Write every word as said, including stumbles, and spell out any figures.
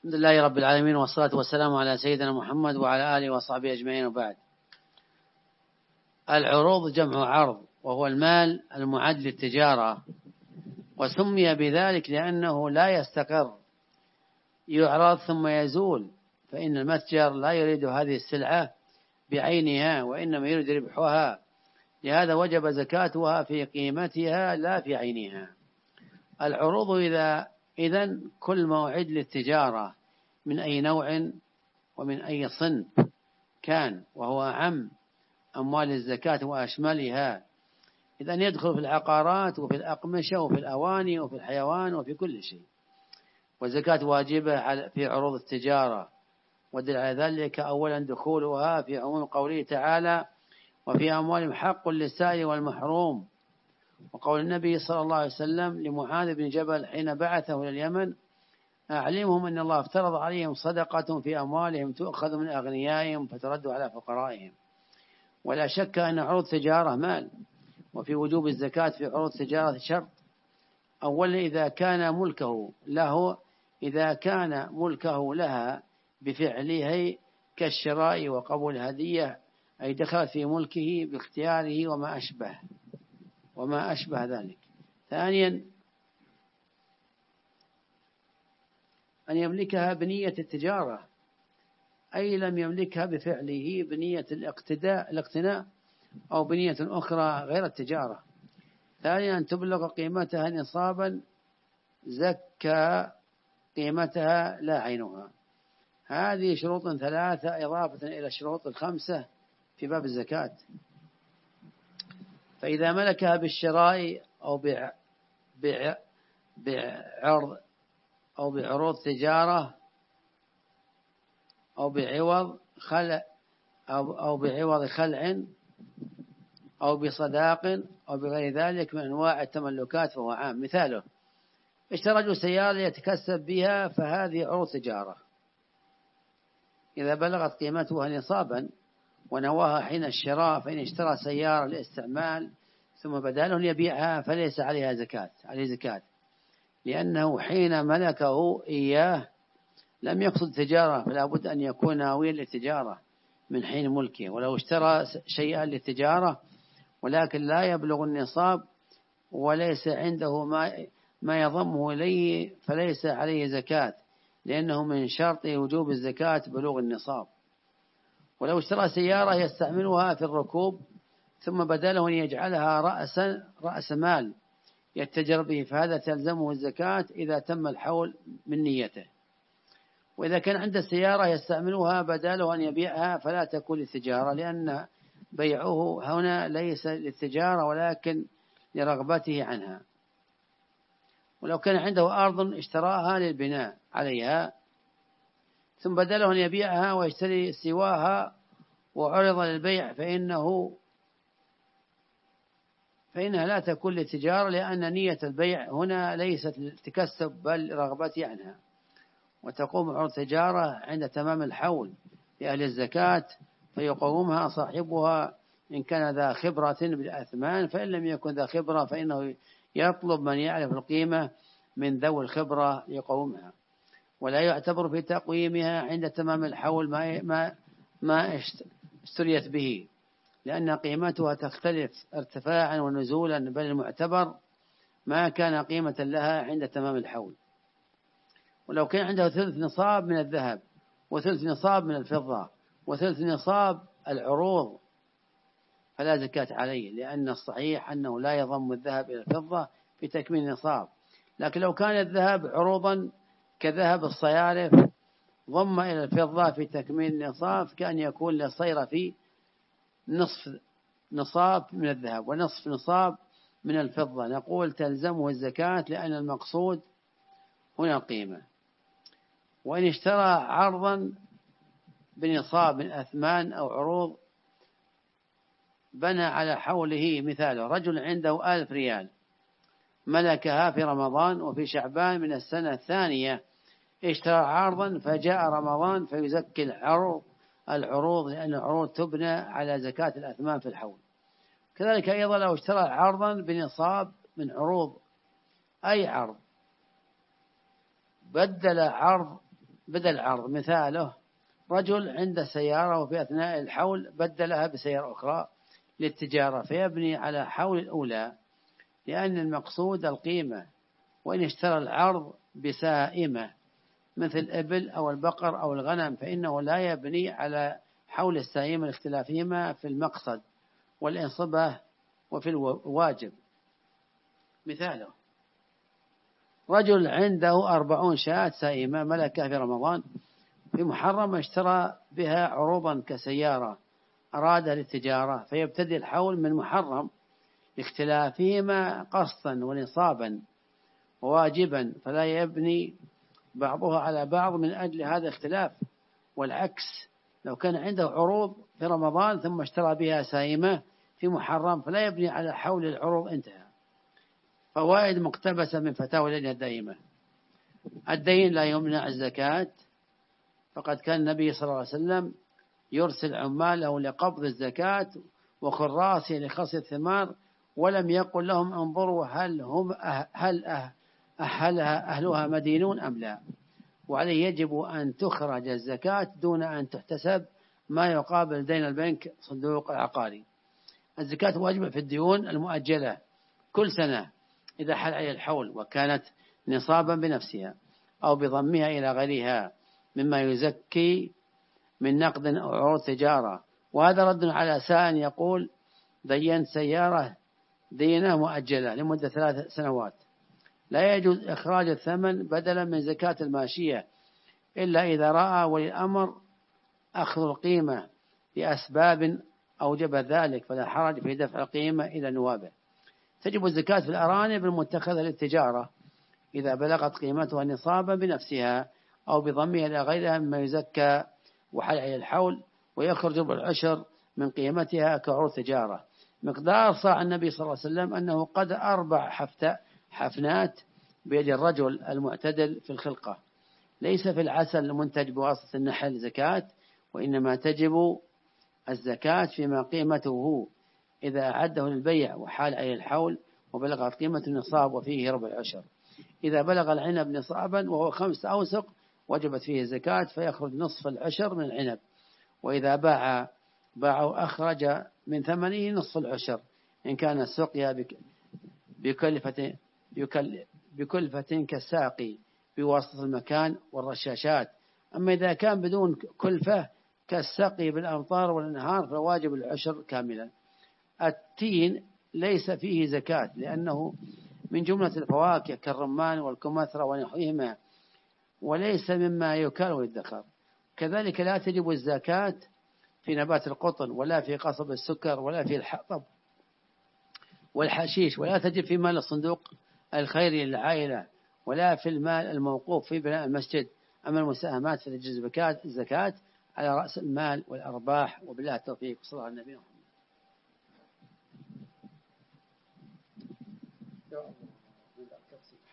الحمد لله رب العالمين، والصلاة والسلام على سيدنا محمد وعلى آله وصحبه أجمعين، وبعد. العروض جمع عرض، وهو المال المعد للتجارة، وسمي بذلك لأنه لا يستقر، يعرض ثم يزول، فإن المتجر لا يريد هذه السلعة بعينها، وإنما يريد ربحها، لهذا وجب زكاتها في قيمتها لا في عينها. العروض إذا إذن كل ما أعد للتجارة من أي نوع ومن أي صنف كان، وهو أعم أموال الزكاة وأشملها، إذن يدخل في العقارات وفي الأقمشة وفي الأواني وفي الحيوان وفي كل شيء. والزكاة واجبة في عروض التجارة، ودل على ذلك أولا دخولها في عموم قوله تعالى: وفي أموالهم حق للسائل والمحروم، وقول النبي صلى الله عليه وسلم لمعاذ بن جبل حين بعثه إلى اليمن: أعلمهم أن الله افترض عليهم صدقة في أموالهم تؤخذ من أغنيائهم فترد على فقرائهم. ولا شك أن عروض تجارة مال، وفي وجوب الزكاة في عروض تجارة شرط: أولا إذا كان ملكه له إذا كان ملكه لها بفعله كالشراء وقبول الهدية، أي دخل في ملكه باختياره وما أشبه وما أشبه ذلك. ثانيا أن يملكها بنية التجارة، أي لم يملكها بفعله بنية الاقتداء الاقتناء أو بنية أخرى غير التجارة. ثانيا أن تبلغ قيمتها نصابا زكى قيمتها لا عينها. هذه شروط ثلاثة إضافة إلى الشروط الخمسة في باب الزكاة. فإذا ملكها بالشراء أو بع بع بعرض أو بعروض تجارة أو بعوض خلع أو أو بعوض خلع أو بصداق أو بغير ذلك من أنواع التملكات فهو عام. مثاله: اشترى رجل سيارة يتكسب بها، فهذه عروض تجارة إذا بلغت قيمتها نصابا ونواها حين الشراء. فإن اشترى سيارة للاستعمال ثم بدا له يبيعها فليس عليها زكاة عليه زكاة لأنه حين ملكه إياه لم يقصد تجارة، فلا بد أن يكون ناويا للتجارة من حين ملكه. ولو اشترى شيئا للتجارة ولكن لا يبلغ النصاب وليس عنده ما ما يضمه إليه فليس عليه زكاة، لأنه من شرط وجوب الزكاة بلوغ النصاب. ولو اشترى سيارة يستعملها في الركوب ثم بدا له أن يجعلها رأس رأس مال يتجر به، فهذا تلزمه الزكاة إذا تم الحول من نيته. وإذا كان عند السيارة يستعملها بدا له أن يبيعها فلا تكون للتجارة، لأن بيعه هنا ليس للتجارة ولكن لرغبته عنها. ولو كان عنده أرض اشتراها للبناء عليها ثم بدا له أن يبيعها ويشتري سواها وعرض للبيع فإنه فإنها لا تكون للتجارة، لأن نية البيع هنا ليست للتكسب بل رغبته عنها. وتقوم عروض تجارة عند تمام الحول لأهل الزكاة، فيقومها صاحبها إن كان ذا خبرة بالأثمان، فإن لم يكن ذا خبرة فإنه يطلب من يعرف القيمة من ذوي الخبرة يقومها. ولا يعتبر في تقويمها عند تمام الحول ما ما ما اشتريت به، لأن قيمتها تختلف ارتفاعا ونزولا، بل المعتبر ما كان قيمة لها عند تمام الحول. ولو كان عنده ثلث نصاب من الذهب وثلث نصاب من الفضة وثلث نصاب العروض فلا زكاة عليه، لأن الصحيح أنه لا يضم الذهب إلى الفضة في تكميل النصاب. لكن لو كان الذهب عروضا كذهب الصيارف ضم إلى الفضة في تكميل النصاب، كأن يكون للصيرة في نصف نصاب من الذهب ونصف نصاب من الفضة، نقول تلزمه الزكاة، لأن المقصود هنا القيمة. وإن اشترى عرضا بنصاب من أثمان أو عروض بنى على حوله. مثاله: رجل عنده ألف ريال ملكها في رمضان وفي شعبان من السنة الثانية اشترى عرضا، فجاء رمضان فيزكي العروض العروض لأن العروض تبنى على زكاة الأثمان في الحول. كذلك أيضا لو اشترى عرضا بنصاب من عروض أي عرض بدل عرض بدل عرض. مثاله رجل عنده سيارة وفي أثناء الحول بدلها بسيارة أخرى للتجارة فيبني على حول الأولى لأن المقصود القيمة، وإن اشترى العرض بسائمة مثل الإبل أو البقر أو الغنم فإنه لا يبني على حول السائمة لاختلافهما في المقصد والإنصبة وفي الواجب. مثاله رجل عنده أربعون شاة سائمة ملكها في رمضان، في محرم اشترى بها عروضا كسيارة أرادها للتجارة فيبتدي الحول من محرم لاختلافهما قصدا ونصابا وواجبا، فلا يبني بعضها على بعض من أجل هذا الاختلاف. والعكس لو كان عنده عروض في رمضان ثم اشترى بها سائمة في محرم فلا يبني على حول العروض. انتهى. فوائد مقتبسة من فتاوى اللجنة الدائمة. الدين لا يمنع الزكاة، فقد كان النبي صلى الله عليه وسلم يرسل عماله لقبض الزكاة وخراسه لخص الثمار، ولم يقل لهم انظروا هل هم أه هل أه أهلها أهلها مدينون أم لا، وعليه يجب أن تخرج الزكاة دون أن تحتسب ما يقابل دين البنك صندوق العقاري. الزكاة واجبة في الديون المؤجلة كل سنة إذا حل عليها الحول وكانت نصابا بنفسها أو بضمها إلى غيرها مما يزكي من نقد أو عروض تجارة. وهذا رد على سائل يقول دينت سيارة دينة مؤجلة لمدة ثلاث سنوات لا يجوز إخراج الثمن بدلا من زكاة الماشية إلا إذا رأى ولي الأمر أخذ القيمة لأسباب أوجب ذلك فلا حرج في دفع القيمة إلى نوابه. تجب الزكاة في الأرانب المتخذة للتجارة إذا بلغت قيمتها نصابا بنفسها أو بضمها إلى غيرها مما يزكى وحل على الحول، ويخرج بالعشر من قيمتها كعروض تجارة. مقدار صاع النبي صلى الله عليه وسلم أنه قد أربع حفنات بيد الرجل المعتدل في الخلقة. ليس في العسل المنتج بواسطة النحل زكاة، وإنما تجب الزكاة فيما قيمته إذا أعده للبيع وحال عليه الحول وبلغت قيمة النصاب وفيه ربع العشر. إذا بلغ العنب نصابا وهو خمس أوسق وجبت فيه الزكاة فيخرج نصف العشر من العنب، وإذا باع باع أخرج من ثمنه نصف العشر إن كان السقيا بكلفة بكلفة كالساقي بواسطة المكان والرشاشات. أما إذا كان بدون كلفة كالسقي بالأمطار والأنهار فواجب العشر كاملا. التين ليس فيه زكاة لأنه من جملة الفواكه كالرمان والكمثرى ونحوهما وليس مما يكال ويدخر. كذلك لا تجب الزكاة في نبات القطن ولا في قصب السكر ولا في الحطب والحشيش، ولا تجب في مال الصندوق الخيري للعائلة ولا في المال الموقوف في بناء المسجد. أما المساهمات فتجب الزكاة على رأس المال والأرباح. وبالله التوفيق. صلى الله عليه وسلم.